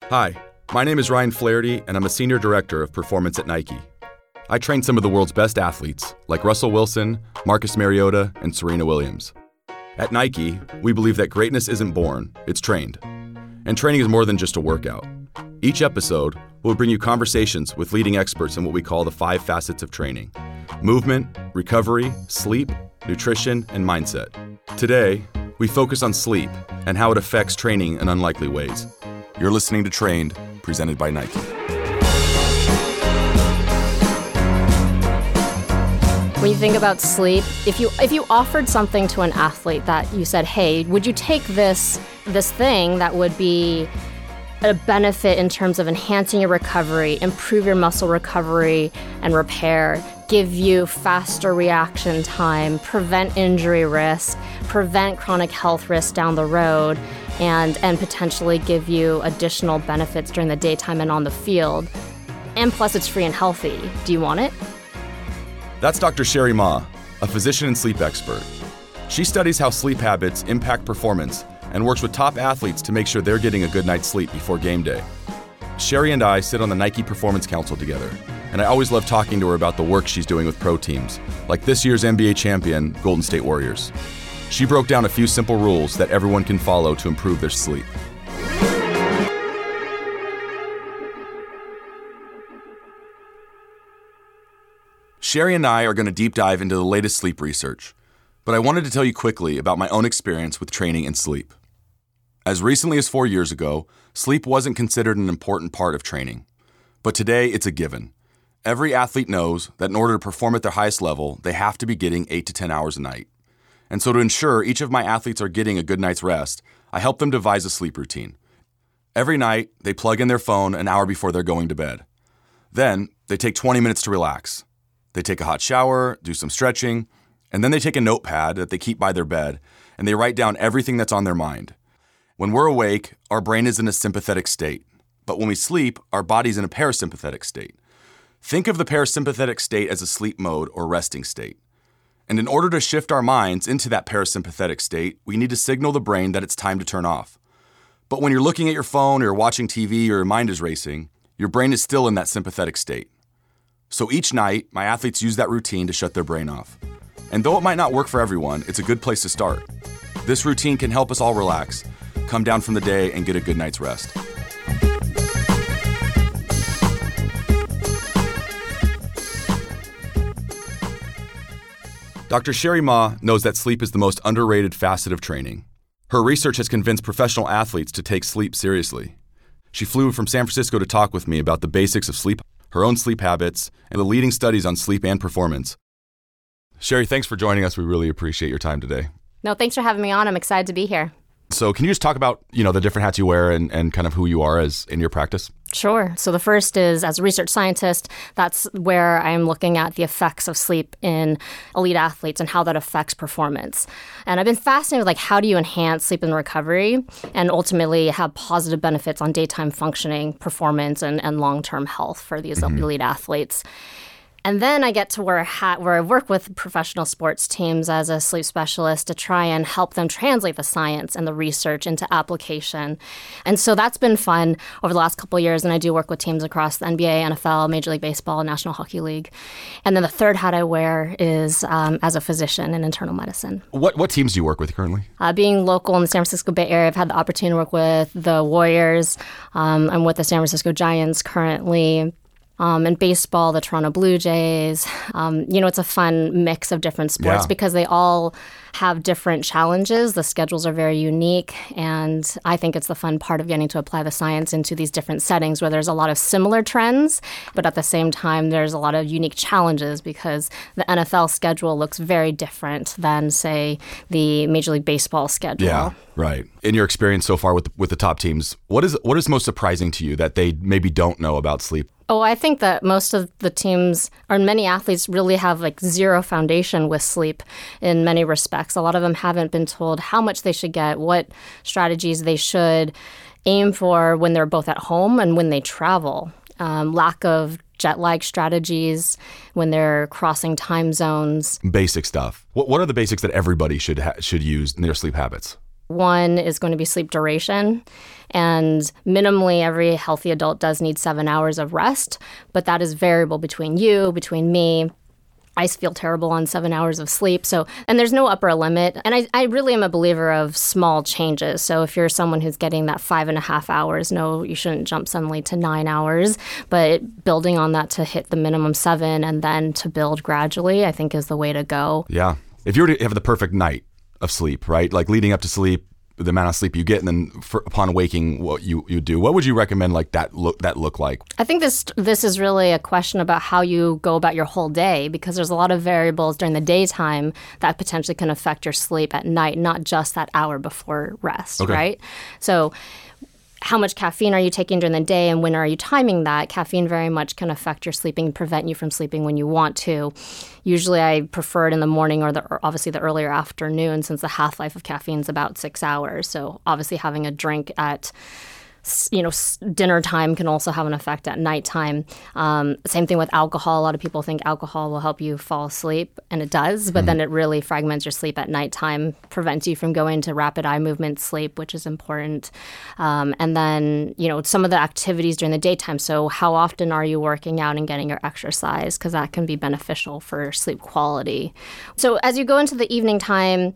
Hi, my name is Ryan Flaherty, and I'm a Senior Director of Performance at Nike. I train some of the world's best athletes, like Russell Wilson, Marcus Mariota, and Serena Williams. At Nike, we believe that greatness isn't born, it's trained. And training is more than just a workout. Each episode will bring you conversations with leading experts in what we call the 5 facets of training: movement, recovery, sleep, nutrition, and mindset. Today, we focus on sleep and how it affects training in unlikely ways. You're listening to Trained, presented by Nike. When you think about sleep, if you offered something to an athlete that you said, hey, would you take this thing that would be a benefit in terms of enhancing your recovery, improve your muscle recovery and repair, give you faster reaction time, prevent injury risk, prevent chronic health risk down the road, and potentially give you additional benefits during the daytime and on the field. And plus it's free and healthy. Do you want it? That's Dr. Sherry Ma, a physician and sleep expert. She studies how sleep habits impact performance and works with top athletes to make sure they're getting a good night's sleep before game day. Sherry and I sit on the Nike Performance Council together, and I always love talking to her about the work she's doing with pro teams, like this year's NBA champion, Golden State Warriors. She broke down a few simple rules that everyone can follow to improve their sleep. Sherry and I are going to deep dive into the latest sleep research, but I wanted to tell you quickly about my own experience with training and sleep. As recently as 4 years ago, sleep wasn't considered an important part of training, but today it's a given. Every athlete knows that in order to perform at their highest level, they have to be getting 8 to 10 hours a night. And so to ensure each of my athletes are getting a good night's rest, I help them devise a sleep routine. Every night, they plug in their phone an hour before they're going to bed. Then, they take 20 minutes to relax. They take a hot shower, do some stretching, and then they take a notepad that they keep by their bed, and they write down everything that's on their mind. When we're awake, our brain is in a sympathetic state. But when we sleep, our body's in a parasympathetic state. Think of the parasympathetic state as a sleep mode or resting state. And in order to shift our minds into that parasympathetic state, we need to signal the brain that it's time to turn off. But when you're looking at your phone or you're watching TV or your mind is racing, your brain is still in that sympathetic state. So each night, my athletes use that routine to shut their brain off. And though it might not work for everyone, it's a good place to start. This routine can help us all relax, come down from the day, and get a good night's rest. Dr. Sherry Ma knows that sleep is the most underrated facet of training. Her research has convinced professional athletes to take sleep seriously. She flew from San Francisco to talk with me about the basics of sleep, her own sleep habits, and the leading studies on sleep and performance. Sherry, thanks for joining us. We really appreciate your time today. No, thanks for having me on. I'm excited to be here. So can you just talk about, the different hats you wear and kind of who you are as in your practice? Sure. So the first is, as a research scientist, that's where I'm looking at the effects of sleep in elite athletes and how that affects performance. And I've been fascinated with how do you enhance sleep and recovery and ultimately have positive benefits on daytime functioning, performance, and long-term health for these elite athletes. And then I get to wear a hat where I work with professional sports teams as a sleep specialist to try and help them translate the science and the research into application. And so that's been fun over the last couple of years. And I do work with teams across the NBA, NFL, Major League Baseball, National Hockey League. And then the third hat I wear is as a physician in internal medicine. What teams do you work with currently? Being local in the San Francisco Bay Area, I've had the opportunity to work with the Warriors. I'm with the San Francisco Giants currently. In baseball, the Toronto Blue Jays. It's a fun mix of different sports because they all have different challenges. The schedules are very unique, and I think it's the fun part of getting to apply the science into these different settings where there's a lot of similar trends, but at the same time, there's a lot of unique challenges because the NFL schedule looks very different than, say, the Major League Baseball schedule. Yeah, right. In your experience so far with the top teams, what is most surprising to you that they maybe don't know about sleep? Oh, I think that most of the teams, or many athletes, really have zero foundation with sleep in many respects. A lot of them haven't been told how much they should get, what strategies they should aim for when they're both at home and when they travel. Lack of jet lag strategies when they're crossing time zones. Basic stuff. What are the basics that everybody should use in their sleep habits? One is going to be sleep duration. And minimally, every healthy adult does need 7 hours of rest, but that is variable between you, between me. I feel terrible on 7 hours of sleep. And there's no upper limit. And I really am a believer of small changes. So if you're someone who's getting that 5.5 hours, no, you shouldn't jump suddenly to 9 hours. But building on that to hit the minimum 7 and then to build gradually, I think is the way to go. Yeah. If you were to have the perfect night of sleep, right? Like leading up to sleep, the amount of sleep you get, and then upon waking, what you do. What would you recommend that look like? I think this is really a question about how you go about your whole day, because there's a lot of variables during the daytime that potentially can affect your sleep at night, not just that hour before rest, right? So how much caffeine are you taking during the day and when are you timing that? Caffeine very much can affect your sleeping, prevent you from sleeping when you want to. Usually I prefer it in the morning or obviously the earlier afternoon, since the half-life of caffeine is about 6 hours. So obviously having a drink at dinner time can also have an effect at nighttime. Same thing with alcohol. A lot of people think alcohol will help you fall asleep, and it does, but then it really fragments your sleep at nighttime, prevents you from going to rapid eye movement sleep, which is important. And then, some of the activities during the daytime. So how often are you working out and getting your exercise? Because that can be beneficial for sleep quality. So as you go into the evening time,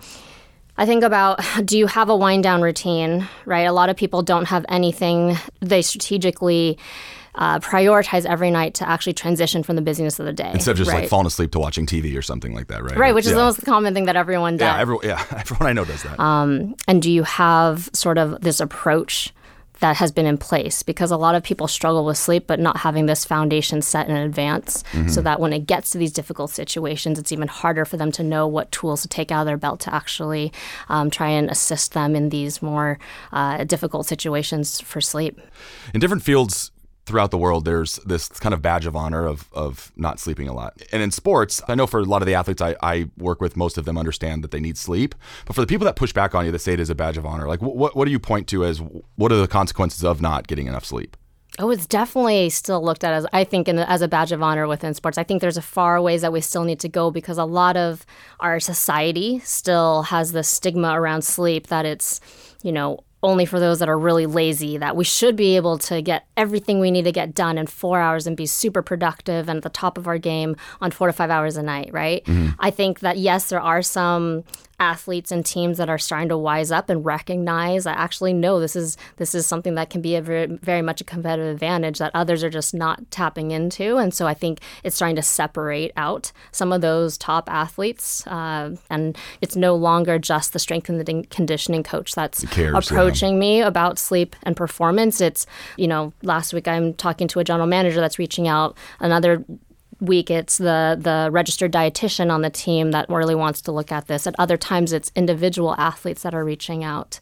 I think about, do you have a wind down routine, right? A lot of people don't have anything. They strategically prioritize every night to actually transition from the busyness of the day. Instead of just like falling asleep to watching TV or something like that, right? Right, which is the most common thing that everyone does. Yeah, everyone I know does that. And do you have sort of this approach that has been in place? Because a lot of people struggle with sleep, but not having this foundation set in advance, so that when it gets to these difficult situations, it's even harder for them to know what tools to take out of their belt to actually try and assist them in these more difficult situations for sleep. In different fields throughout the world, there's this kind of badge of honor of not sleeping a lot. And in sports, I know for a lot of the athletes I work with, most of them understand that they need sleep. But for the people that push back on you, that say it is a badge of honor, like what do you point to as what are the consequences of not getting enough sleep? Oh, it's definitely still looked at as, I think, as a badge of honor within sports. I think there's a far ways that we still need to go, because a lot of our society still has this stigma around sleep that it's, only for those that are really lazy, that we should be able to get everything we need to get done in 4 hours and be super productive and at the top of our game on 4 to 5 hours a night, right? I think that, yes, there are some athletes and teams that are starting to wise up and recognize that actually, no, this is something that can be a very, very much a competitive advantage that others are just not tapping into. And so I think it's starting to separate out some of those top athletes. And it's no longer just the strength and conditioning coach that's approaching me about sleep and performance. It's, last week I'm talking to a general manager that's reaching out. Another week it's the registered dietitian on the team that really wants to look at this. At other times it's individual athletes that are reaching out.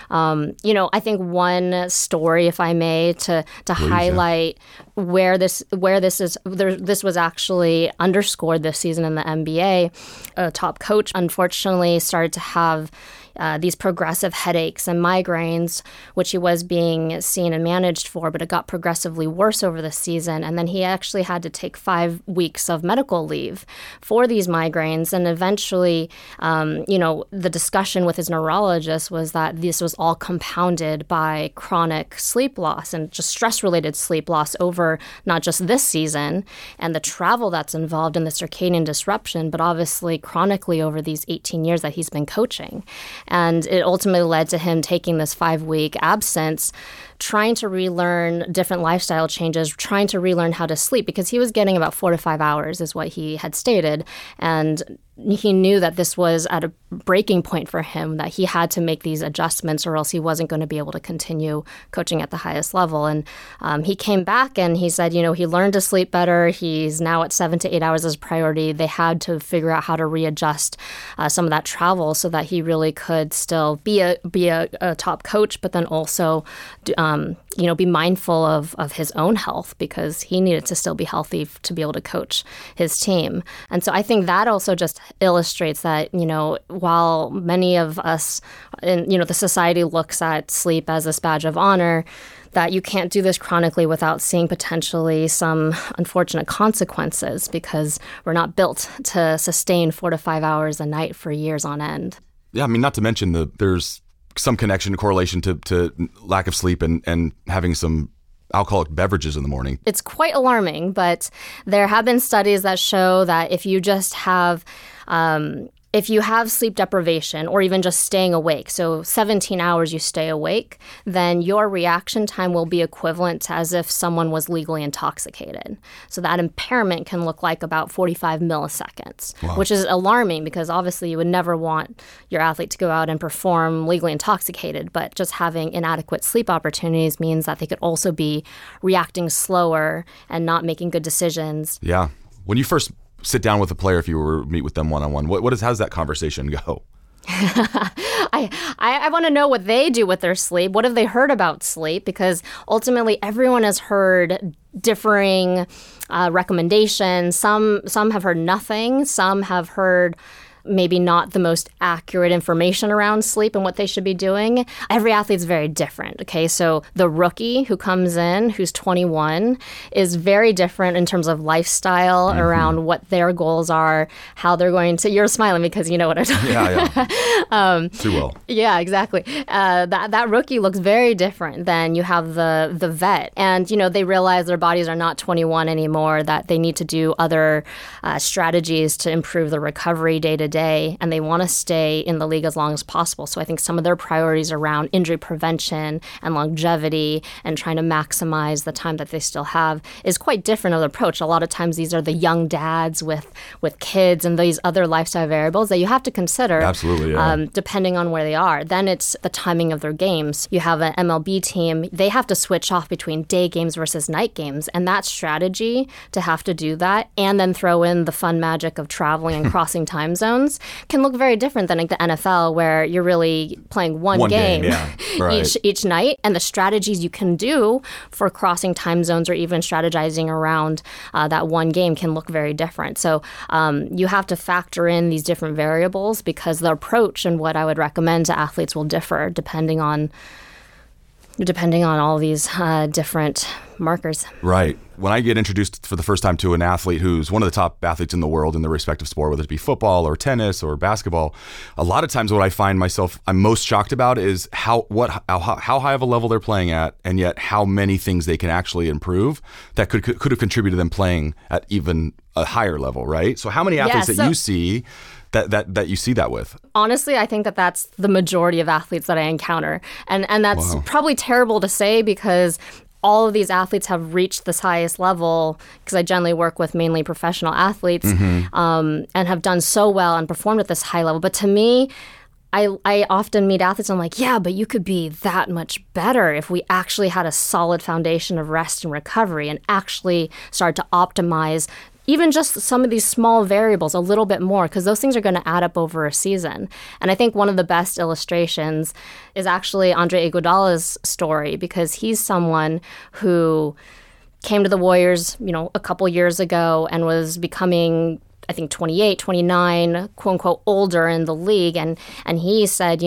I think one story, if I may, to highlight where this was actually underscored this season in the NBA. A top coach unfortunately started to have these progressive headaches and migraines, which he was being seen and managed for, but it got progressively worse over the season. And then he actually had to take 5 weeks of medical leave for these migraines. And eventually, the discussion with his neurologist was that this was all compounded by chronic sleep loss and just stress-related sleep loss over not just this season and the travel that's involved in the circadian disruption, but obviously chronically over these 18 years that he's been coaching. And it ultimately led to him taking this 5-week absence, trying to relearn different lifestyle changes, trying to relearn how to sleep, because he was getting about 4 to 5 hours is what he had stated. And he knew that this was at a breaking point for him, that he had to make these adjustments or else he wasn't going to be able to continue coaching at the highest level. And he came back and he said, he learned to sleep better. He's now at 7 to 8 hours as a priority. They had to figure out how to readjust some of that travel so that he really could still be a top coach, but then also be mindful of his own health, because he needed to still be healthy to be able to coach his team. And so I think that also just illustrates that, while many of us in, the society looks at sleep as this badge of honor, that you can't do this chronically without seeing potentially some unfortunate consequences, because we're not built to sustain 4 to 5 hours a night for years on end. Yeah, I mean, not to mention there's some connection, correlation to lack of sleep and having some alcoholic beverages in the morning. It's quite alarming, but there have been studies that show that if you just have if you have sleep deprivation or even just staying awake, so 17 hours you stay awake, then your reaction time will be equivalent to as if someone was legally intoxicated. So that impairment can look like about 45 milliseconds, wow, which is alarming because obviously you would never want your athlete to go out and perform legally intoxicated, but just having inadequate sleep opportunities means that they could also be reacting slower and not making good decisions. Yeah. When you first sit down with a player, if you were to meet with them one-on-one, how's that conversation go? I want to know what they do with their sleep. What have they heard about sleep? Because ultimately everyone has heard differing recommendations. Some have heard nothing. Some have heard maybe not the most accurate information around sleep and what they should be doing. Every athlete's very different, okay? So the rookie who comes in, who's 21, is very different in terms of lifestyle around what their goals are, how they're going to... You're smiling because you know what I'm talking about. Yeah. Too well. Yeah, exactly. That rookie looks very different than you have the vet. And, they realize their bodies are not 21 anymore, that they need to do other strategies to improve the recovery day to day, and they want to stay in the league as long as possible. So I think some of their priorities around injury prevention and longevity and trying to maximize the time that they still have is quite different of the approach. A lot of times these are the young dads with kids and these other lifestyle variables that you have to consider. Absolutely, yeah. Depending on where they are. Then it's the timing of their games. You have an MLB team, they have to switch off between day games versus night games, and that strategy to have to do that and then throw in the fun magic of traveling and crossing time zones can look very different than like the NFL, where you're really playing one game yeah. Right. each night, and the strategies you can do for crossing time zones or even strategizing around that one game can look very different. So you have to factor in these different variables because the approach and what I would recommend to athletes will differ depending on all these different markers. Right. When I get introduced for the first time to an athlete who's one of the top athletes in the world in their respective sport, whether it be football or tennis or basketball, a lot of times what I find I'm most shocked about is how high of a level they're playing at, and yet how many things they can actually improve that could have contributed to them playing at even a higher level, right? So how many athletes that you see that you see that with? Honestly, I think that's the majority of athletes that I encounter. And that's probably terrible to say because all of these athletes have reached this highest level, because I generally work with mainly professional athletes, and have done so well and performed at this high level. But to me, I often meet athletes and I'm like, yeah, but you could be that much better if we actually had a solid foundation of rest and recovery and actually start to optimize even just some of these small variables a little bit more, because those things are going to add up over a season. And I think one of the best illustrations is actually Andre Iguodala's story, because he's someone who came to the Warriors, a couple years ago and was becoming, I think, 28, 29, quote unquote, older in the league. And he said,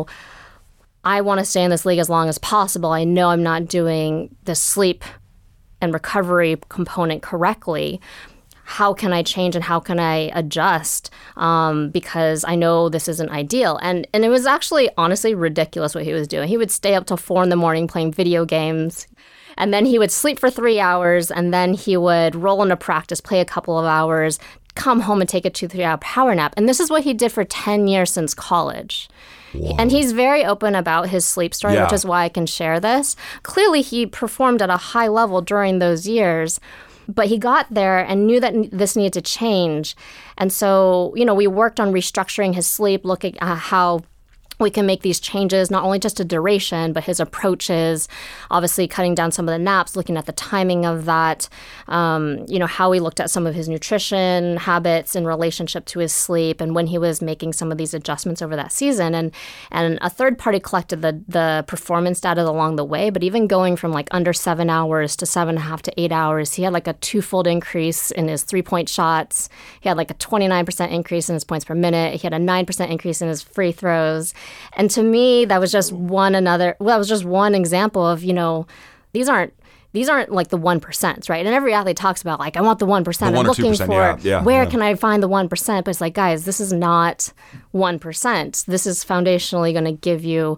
I want to stay in this league as long as possible. I know I'm not doing the sleep and recovery component correctly. How can I change and how can I adjust? Because I know this isn't ideal. And it was actually, honestly, ridiculous what he was doing. He would stay up till 4 a.m. playing video games. And then he would sleep for 3 hours. And then he would roll into practice, play a couple of hours, come home and take a 2-3 hour power nap. And this is what he did for 10 years since college. Whoa. And he's very open about his sleep story, which is why I can share this. Clearly, he performed at a high level during those years. But he got there and knew that this needed to change. And so, we worked on restructuring his sleep, looking at how we can make these changes, not only just to duration, but his approaches, obviously cutting down some of the naps, looking at the timing of that, how he looked at some of his nutrition habits in relationship to his sleep, and when he was making some of these adjustments over that season. And a third party collected the performance data along the way, but even going from like under 7 hours to 7.5 to 8 hours, he had like a 2-fold increase in his 3-point shots. He had like a 29% increase in his points per minute. He had a 9% increase in his free throws. And to me, that was just one example of, these aren't these aren't like the 1%, right? And every athlete talks about like, I want the 1%. I'm 1 or looking 2%, for where can I find the 1%? But it's like, guys, this is not 1%. This is foundationally going to give you,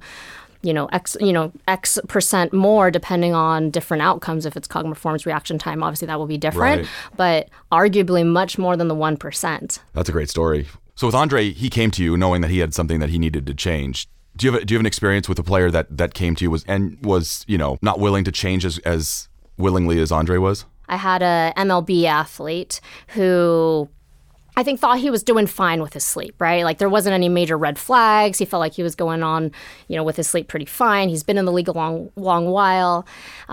X percent more depending on different outcomes. If it's cognitive performance, reaction time, obviously that will be different, but arguably much more than the 1%. That's a great story. So with Andre, he came to you knowing that he had something that he needed to change. Do you have an experience with a player that came to you was not willing to change as willingly as Andre was? I had a MLB athlete who I think thought he was doing fine with his sleep, right? Like there wasn't any major red flags. He felt like he was going on, with his sleep pretty fine. He's been in the league a long while.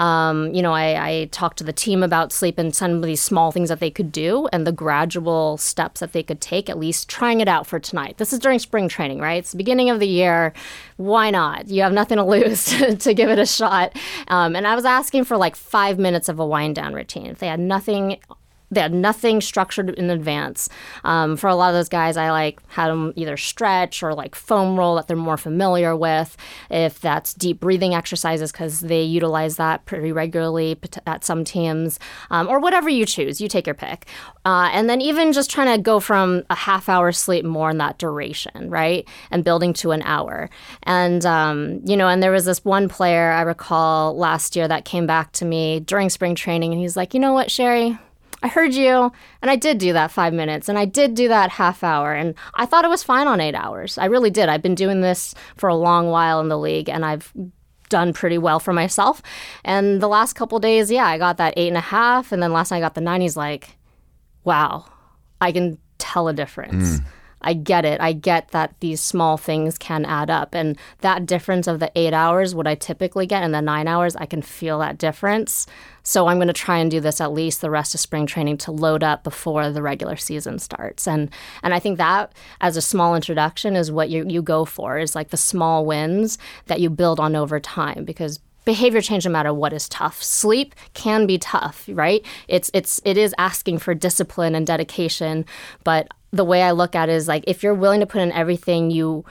I talked to the team about sleep and some of these small things that they could do and the gradual steps that they could take, at least trying it out for tonight. This is during spring training, right? It's the beginning of the year. Why not? You have nothing to lose to give it a shot. And I was asking for like 5 minutes of a wind down routine. If they had nothing structured in advance. For a lot of those guys, I had them either stretch or foam roll that they're more familiar with. If that's deep breathing exercises, because they utilize that pretty regularly at some teams, or whatever you choose, you take your pick. And then even just trying to go from a half-hour sleep more in that duration, right? And building to an hour. And, and there was this one player I recall last year that came back to me during spring training, and he's like, you know what, Sherry? I heard you, and I did do that 5 minutes, and I did do that half hour, and I thought it was fine on 8 hours. I really did. I've been doing this for a long while in the league, and I've done pretty well for myself. And the last couple of days, I got that 8.5, and then last night I got the 9. He's like, wow, I can tell a difference. I get it. I get that these small things can add up. And that difference of the 8 hours, what I typically get in the 9 hours, I can feel that difference. So I'm going to try and do this at least the rest of spring training to load up before the regular season starts. And I think that as a small introduction is what you go for, is like the small wins that you build on over time, because behavior change, no matter what, is tough. Sleep can be tough, right? It is asking for discipline and dedication, but the way I look at it is if you're willing to put in everything you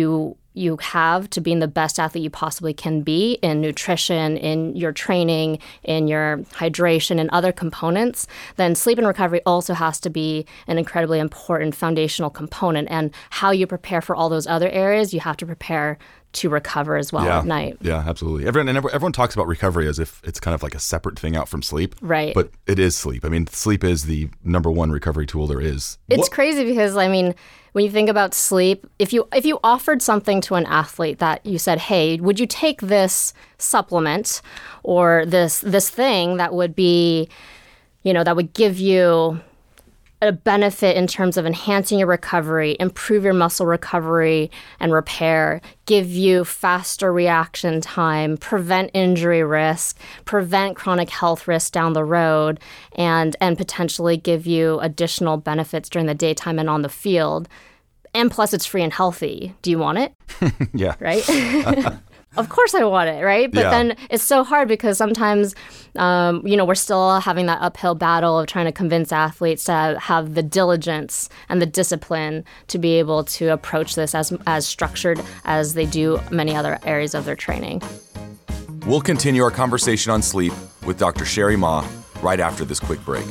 have to being the best athlete you possibly can be in nutrition, in your training, in your hydration, and other components, then sleep and recovery also has to be an incredibly important foundational component. And how you prepare for all those other areas, you have to prepare to recover as well at night. Yeah, absolutely. Everyone talks about recovery as if it's kind of like a separate thing out from sleep. Right. But it is sleep. I mean, sleep is the number one recovery tool there is. It's crazy because, when you think about sleep, if you offered something to an athlete that you said, hey, would you take this supplement or this thing that would be, that would give you a benefit in terms of enhancing your recovery, improve your muscle recovery and repair, give you faster reaction time, prevent injury risk, prevent chronic health risk down the road, and potentially give you additional benefits during the daytime and on the field. And plus, it's free and healthy. Do you want it? Yeah. Right? Of course I want it, right? But then it's so hard because sometimes, we're still having that uphill battle of trying to convince athletes to have the diligence and the discipline to be able to approach this as structured as they do many other areas of their training. We'll continue our conversation on sleep with Dr. Sherry Ma right after this quick break.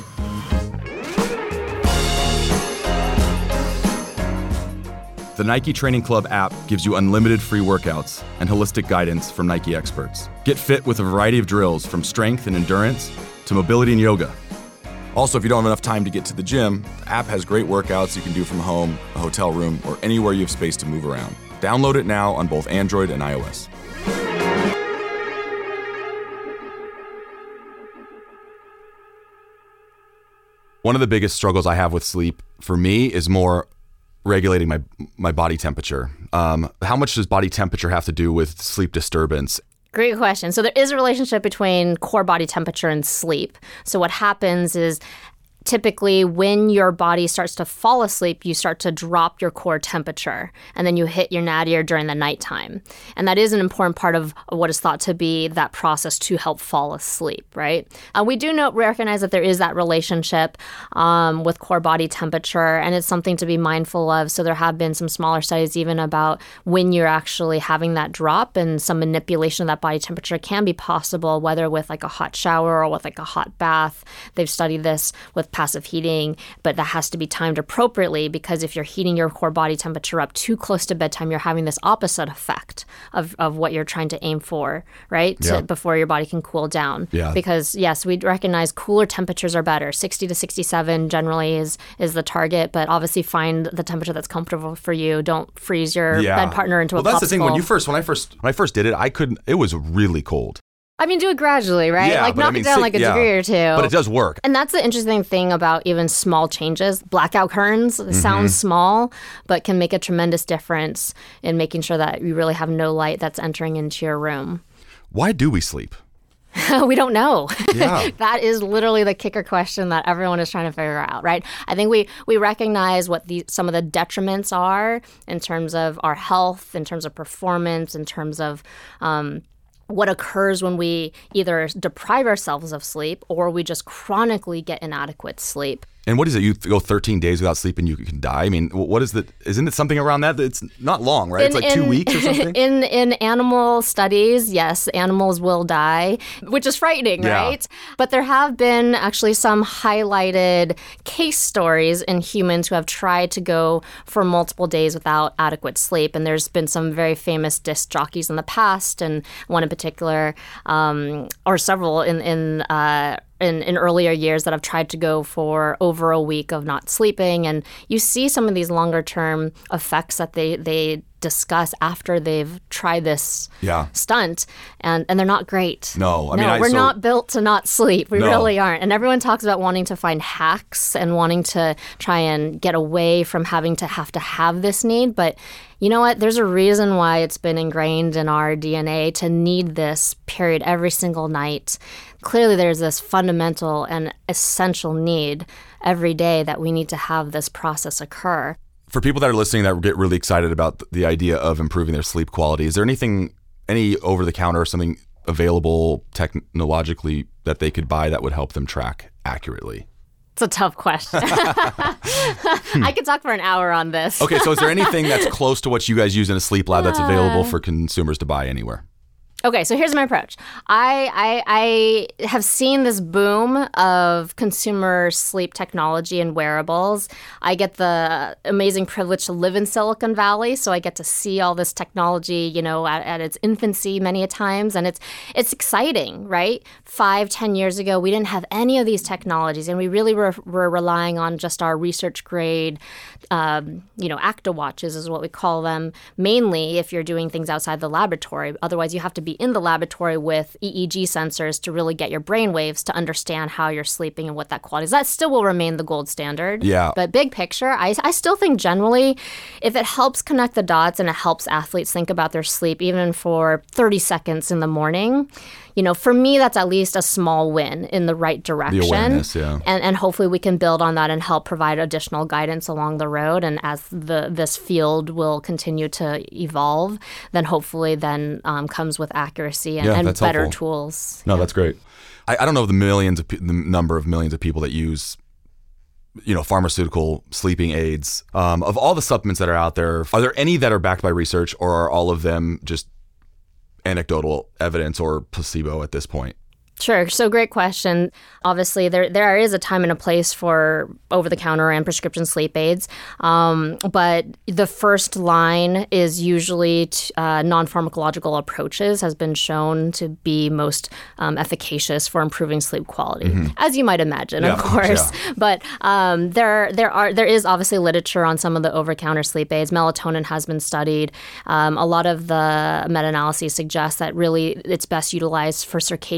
The Nike Training Club app gives you unlimited free workouts and holistic guidance from Nike experts. Get fit with a variety of drills from strength and endurance to mobility and yoga. Also, if you don't have enough time to get to the gym, the app has great workouts you can do from home, a hotel room, or anywhere you have space to move around. Download it now on both Android and iOS. One of the biggest struggles I have with sleep for me is more regulating my body temperature. How much does body temperature have to do with sleep disturbance? Great question. So there is a relationship between core body temperature and sleep. So what happens is typically when your body starts to fall asleep, you start to drop your core temperature, and then you hit your nadir during the nighttime. And that is an important part of what is thought to be that process to help fall asleep, right? We do recognize that there is that relationship with core body temperature, and it's something to be mindful of. So there have been some smaller studies even about when you're actually having that drop, and some manipulation of that body temperature can be possible, whether with like a hot shower or with like a hot bath. They've studied this with passive heating, but that has to be timed appropriately, because if you're heating your core body temperature up too close to bedtime, you're having this opposite effect of what you're trying to aim for, right? Before your body can cool down. Yeah. Because yes, we recognize cooler temperatures are better. 60 to 67 generally is the target, but obviously find the temperature that's comfortable for you. Don't freeze your bed partner into a popsicle. Well, that's the thing. When I first did it, I couldn't. It was really cold. I mean, do it gradually, right? Yeah, like knock it down like a degree or two. But it does work. And that's the interesting thing about even small changes. Blackout curtains sound small, but can make a tremendous difference in making sure that you really have no light that's entering into your room. Why do we sleep? We don't know. Yeah. That is literally the kicker question that everyone is trying to figure out, right? I think we recognize what some of the detriments are in terms of our health, in terms of performance, in terms of what occurs when we either deprive ourselves of sleep or we just chronically get inadequate sleep. And what is it? You go 13 days without sleep and you can die? I mean, what is that? Isn't it something around that? It's not long, right? It's like 2 weeks or something? In animal studies, yes, animals will die, which is frightening, right? But there have been actually some highlighted case stories in humans who have tried to go for multiple days without adequate sleep. And there's been some very famous disc jockeys in the past, and one in particular, or several in earlier years that have tried to go for over a week of not sleeping. And you see some of these longer term effects that they discuss after they've tried this stunt, and they're not great. No, we're not built to not sleep. We really aren't. And everyone talks about wanting to find hacks and wanting to try and get away from having to have this need. But you know what? There's a reason why it's been ingrained in our DNA to need this period every single night. Clearly, there's this fundamental and essential need every day that we need to have this process occur. For people that are listening that get really excited about the idea of improving their sleep quality, is there any over-the-counter or something available technologically that they could buy that would help them track accurately? It's a tough question. I could talk for an hour on this. Okay, so is there anything that's close to what you guys use in a sleep lab that's available for consumers to buy anywhere? Okay, so here's my approach. I have seen this boom of consumer sleep technology and wearables. I get the amazing privilege to live in Silicon Valley, so I get to see all this technology, at its infancy many a times, and it's exciting, right? 5-10 years ago, we didn't have any of these technologies, and we really were relying on just our research grade, ActiWatches is what we call them, mainly if you're doing things outside the laboratory. Otherwise, you have to be in the laboratory with EEG sensors to really get your brain waves to understand how you're sleeping and what that quality is. That still will remain the gold standard. Yeah. But big picture, I still think generally, if it helps connect the dots and it helps athletes think about their sleep, even for 30 seconds in the morning, for me, that's at least a small win in the right direction. The awareness, yeah. And hopefully we can build on that and help provide additional guidance along the road. And as this field will continue to evolve, then hopefully comes with accuracy and better helpful. Tools. No, that's great. I don't know the number of millions of people that use pharmaceutical sleeping aids. Of all the supplements that are out there, are there any that are backed by research, or are all of them just anecdotal evidence or placebo at this point? Sure. So great question. Obviously, there is a time and a place for over-the-counter and prescription sleep aids. But the first line is usually non-pharmacological approaches has been shown to be most efficacious for improving sleep quality, as you might imagine, of course. Yeah. But there is obviously literature on some of the over-the-counter sleep aids. Melatonin has been studied. A lot of the meta-analyses suggest that really it's best utilized for circadian disruption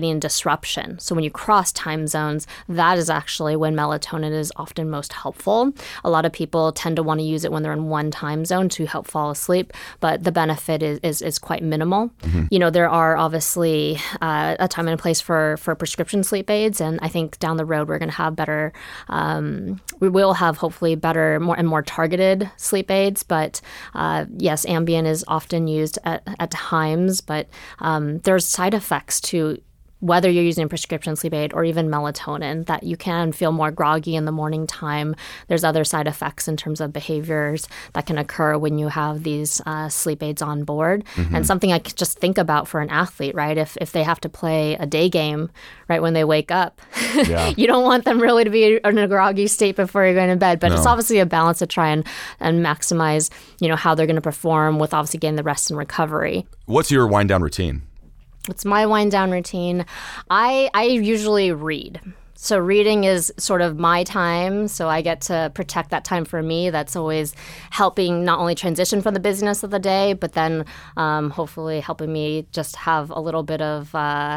disruption. So when you cross time zones, that is actually when melatonin is often most helpful. A lot of people tend to want to use it when they're in one time zone to help fall asleep, but the benefit is quite minimal. There are obviously a time and a place for prescription sleep aids, and I think down the road we're going to have better, we will have hopefully better, more targeted sleep aids. But yes, Ambien is often used at times, but there's side effects to whether you're using a prescription sleep aid or even melatonin, that you can feel more groggy in the morning time. There's other side effects in terms of behaviors that can occur when you have these sleep aids on board. And something I could just think about for an athlete, right? If they have to play a day game right when they wake up, you don't want them really to be in a groggy state before you're going to bed. But it's obviously a balance to try and maximize, how they're going to perform with obviously getting the rest and recovery. What's your wind down routine? It's my wind down routine. I usually read. So reading is sort of my time, so I get to protect that time for me. That's always helping not only transition from the busyness of the day, but then hopefully helping me just have a little bit of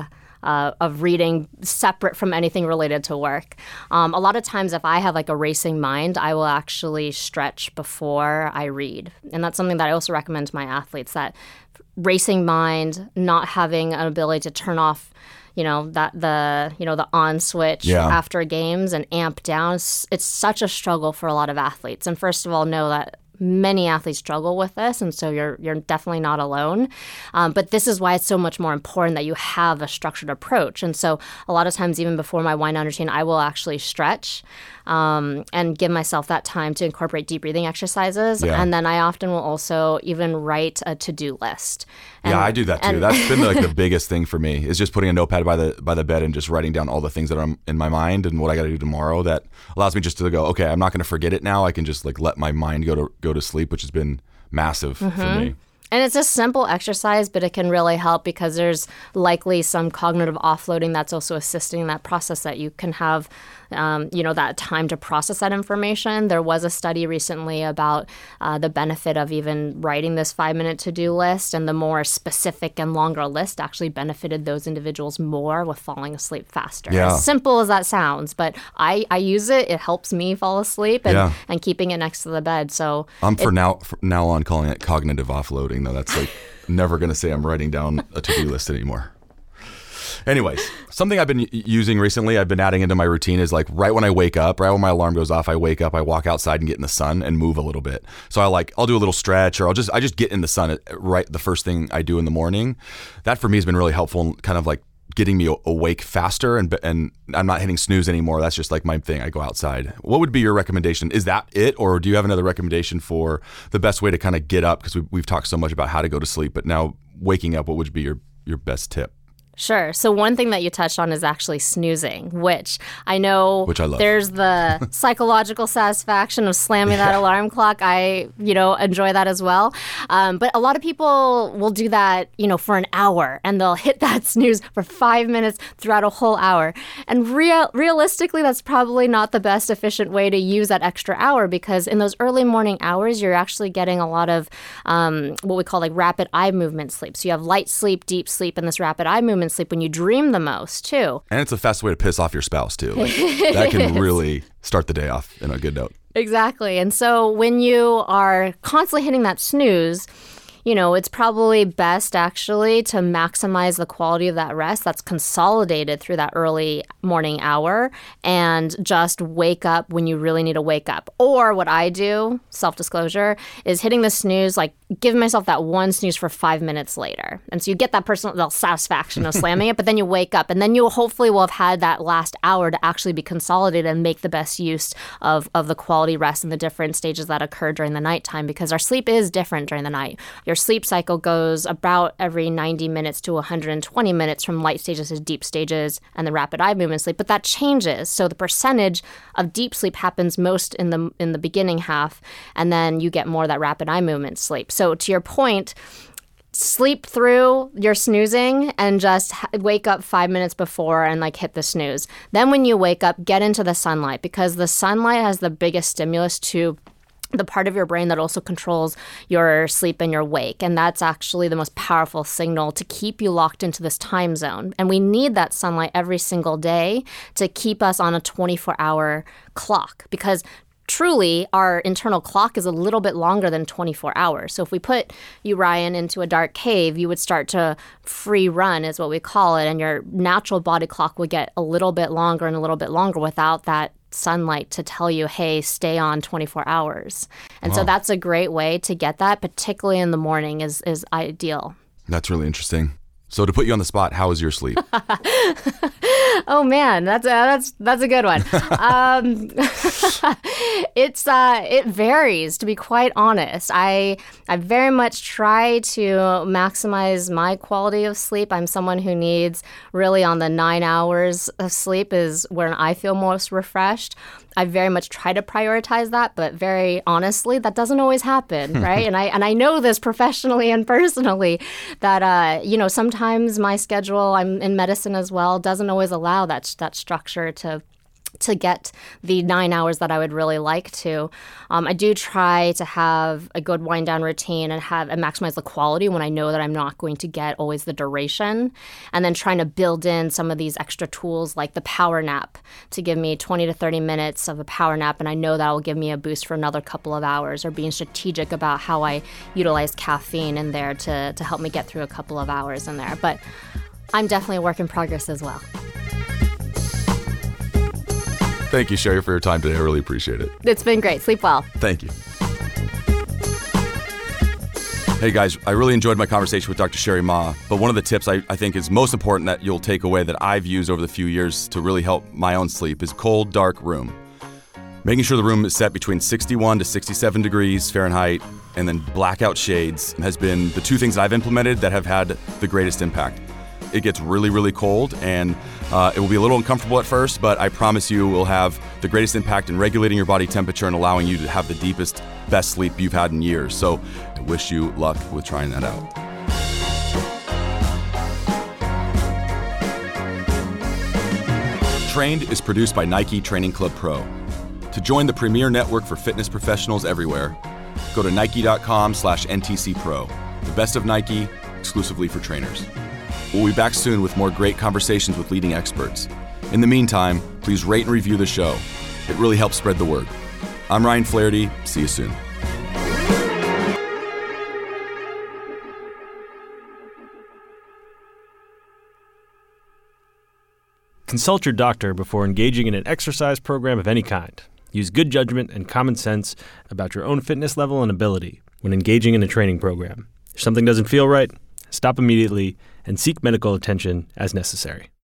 reading separate from anything related to work. A lot of times if I have like a racing mind, I will actually stretch before I read. And that's something that I also recommend to my athletes, that racing mind, not having an ability to turn off the on switch after games and amp down. It's such a struggle for a lot of athletes. And first of all, know that many athletes struggle with this, and so you're definitely not alone. But this is why it's so much more important that you have a structured approach. And so a lot of times, even before my wind down routine, I will actually stretch and give myself that time to incorporate deep breathing exercises. And then I often will also even write a to-do list. And, I do that too. That's been like the biggest thing for me, is just putting a notepad by the bed and just writing down all the things that are in my mind and what I got to do tomorrow. That allows me just to go, okay, I'm not going to forget it now. I can just like let my mind go to sleep, which has been massive for me. And it's a simple exercise, but it can really help because there's likely some cognitive offloading that's also assisting that process, that you can have, that time to process that information. There was a study recently about the benefit of even writing this 5-minute to-do list, and the more specific and longer list actually benefited those individuals more with falling asleep faster. As simple as that sounds, but I use it. It helps me fall asleep and keeping it next to the bed. So I'm now on calling it cognitive offloading. Though that's like never going to say I'm writing down a to-do list anymore. Anyways, something I've been using recently, I've been adding into my routine, is like right when I wake up, right when my alarm goes off, I wake up, I walk outside and get in the sun and move a little bit. So I'll do a little stretch, or I just get in the sun right the first thing I do in the morning. That for me has been really helpful in kind of like getting me awake faster, and I'm not hitting snooze anymore. That's just like my thing. I go outside. What would be your recommendation? Is that it, or do you have another recommendation for the best way to kind of get up? Because we've talked so much about how to go to sleep, but now waking up, what would be your best tip? Sure. So one thing that you touched on is actually snoozing, which I love. There's the psychological satisfaction of slamming that alarm clock. I, enjoy that as well. But a lot of people will do that, for an hour, and they'll hit that snooze for 5 minutes throughout a whole hour. And realistically, that's probably not the best efficient way to use that extra hour, because in those early morning hours, you're actually getting a lot of what we call like rapid eye movement sleep. So you have light sleep, deep sleep, and this rapid eye movement sleep when you dream the most too. And it's a fast way to piss off your spouse too. Like, that can really start the day off in a good note. Exactly. And so when you are constantly hitting that snooze, it's probably best actually to maximize the quality of that rest that's consolidated through that early morning hour, and just wake up when you really need to wake up. Or what I do, self-disclosure, is hitting the snooze, like give myself that one snooze for 5 minutes later. And so you get that personal satisfaction of slamming it, but then you wake up, and then you hopefully will have had that last hour to actually be consolidated and make the best use of the quality rest and the different stages that occur during the nighttime, because our sleep is different during the night. Your sleep cycle goes about every 90 minutes to 120 minutes from light stages to deep stages and the rapid eye movement sleep, but that changes. So the percentage of deep sleep happens most in the beginning half, and then you get more of that rapid eye movement sleep. So to your point, sleep through your snoozing and just wake up 5 minutes before and like hit the snooze. Then when you wake up, get into the sunlight, because the sunlight has the biggest stimulus to the part of your brain that also controls your sleep and your wake. And that's actually the most powerful signal to keep you locked into this time zone. And we need that sunlight every single day to keep us on a 24-hour clock, because truly, our internal clock is a little bit longer than 24 hours. So if we put you, Ryan, into a dark cave, you would start to free run, is what we call it, and your natural body clock would get a little bit longer and a little bit longer without that sunlight to tell you, hey, stay on 24 hours. And so that's a great way to get that, particularly in the morning, is ideal. That's really interesting. So to put you on the spot, how is your sleep? Oh man, that's a good one. It varies, to be quite honest. I very much try to maximize my quality of sleep. I'm someone who needs really on the 9 hours of sleep is when I feel most refreshed. I very much try to prioritize that, but very honestly, that doesn't always happen, right? And I know this professionally and personally that sometimes my schedule, I'm in medicine as well, doesn't always allow that structure to get the 9 hours that I would really like to. I do try to have a good wind down routine and maximize the quality when I know that I'm not going to get always the duration. And then trying to build in some of these extra tools like the power nap to give me 20 to 30 minutes of a power nap. And I know that will give me a boost for another couple of hours, or being strategic about how I utilize caffeine in there to help me get through a couple of hours in there. But I'm definitely a work in progress as well. Thank you, Sherry, for your time today. I really appreciate it. It's been great. Sleep well. Thank you. Hey, guys, I really enjoyed my conversation with Dr. Sherry Ma, but one of the tips I think is most important that you'll take away that I've used over the few years to really help my own sleep is cold, dark room. Making sure the room is set between 61 to 67 degrees Fahrenheit and then blackout shades has been the two things that I've implemented that have had the greatest impact. It gets really, really cold, and it will be a little uncomfortable at first, but I promise you will have the greatest impact in regulating your body temperature and allowing you to have the deepest, best sleep you've had in years. So I wish you luck with trying that out. Trained is produced by Nike Training Club Pro. To join the premier network for fitness professionals everywhere, go to nike.com/NTCPro. The best of Nike, exclusively for trainers. We'll be back soon with more great conversations with leading experts. In the meantime, please rate and review the show. It really helps spread the word. I'm Ryan Flaherty. See you soon. Consult your doctor before engaging in an exercise program of any kind. Use good judgment and common sense about your own fitness level and ability when engaging in a training program. If something doesn't feel right, stop immediately and seek medical attention as necessary.